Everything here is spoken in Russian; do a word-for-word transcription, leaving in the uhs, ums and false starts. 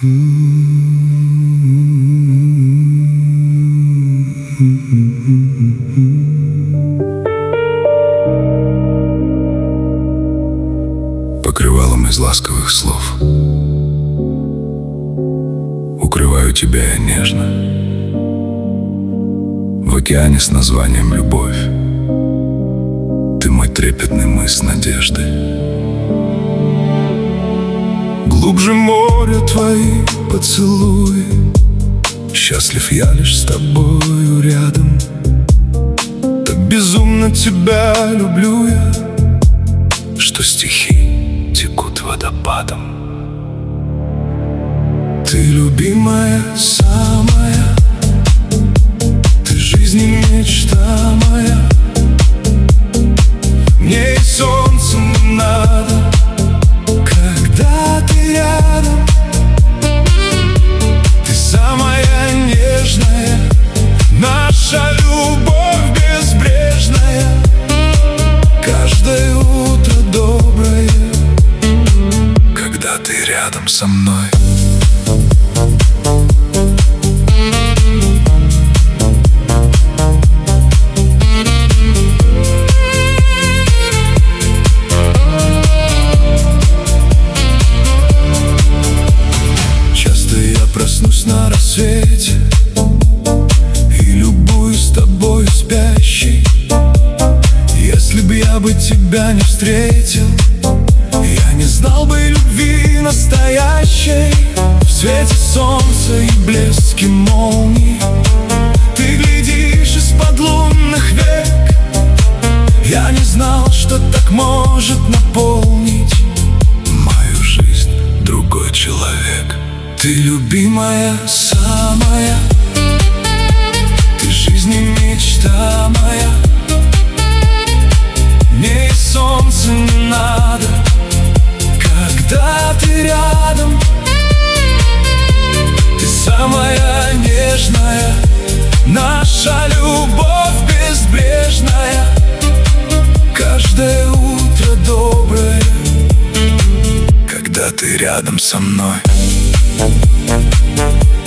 Покрывалом из ласковых слов укрываю тебя я нежно в океане с названием любовь. Ты мой трепетный мыс надежды. Глубже моря твои поцелуи, счастлив я лишь с тобою рядом. Так безумно тебя люблю я, что стихи текут водопадом. Ты любимая самая, ты жизнь и мечта моя. Мне и солнца не надо, когда ты рядом. Ты самая нежная, наша любовь безбрежная. Каждое утро доброе, когда ты рядом со мной. Проснусь на рассвете и любуюсь тобой спящей. Если б я бы тебя не встретил, я не знал бы любви настоящей. В свете солнца и блеске молний ты глядишь из-под лунных век. Я не знал, что так может наполнить мою жизнь другой человек. Ты любимая самая, ты жизнь и мечта моя. Мне и солнца не надо, когда ты рядом. Ты самая нежная, наша любовь безбрежная. Каждое утро доброе, когда ты рядом со мной.